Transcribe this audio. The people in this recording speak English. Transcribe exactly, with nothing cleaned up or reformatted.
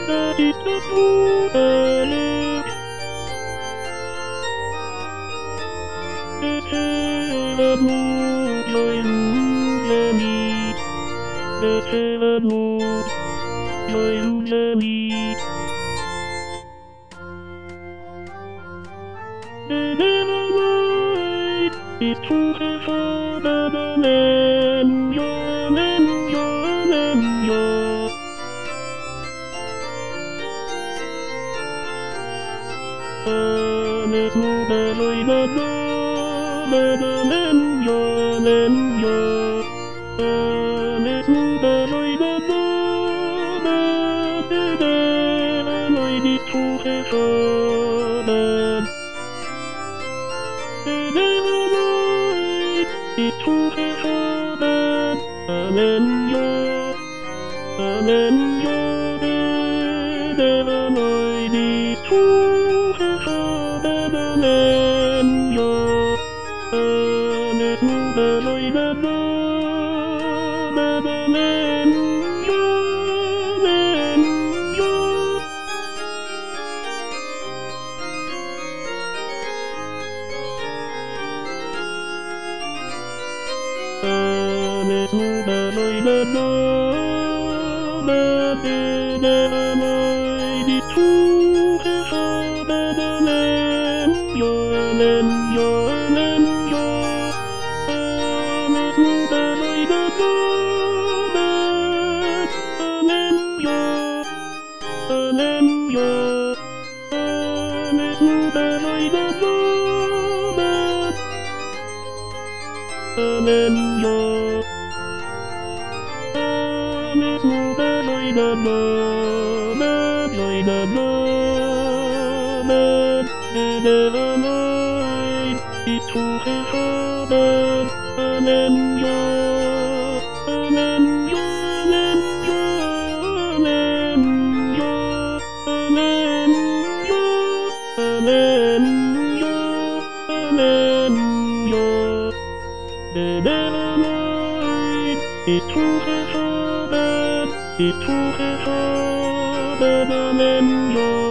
that is the true belief. Bersamamu joy ujami, bersamamu joy ujami. And never mind if true is all that a man, you're a man, you're a man, you're. There's no better than the man, you're a man, you're. There's no better than the man, is true is all that. And never mind if true is all that. Amen, you're. Amen, you're. Never mind is true is all that. Amen, you're. There's no better than the man, you're, man, you're. There's no better than the never mind is true is all that a man, you're a man, you're a man, you're. There's no better than the man, you're, a man, you're. There's no better than the man, you're. There's no better than the man, joy than the man. Never mind if true is all that. Amen, you're. Amen, you're. Amen, you're. Amen, you're. Amen, you're. Amen, you're. Never mind if true is all that. If true is all that. Amen, you're.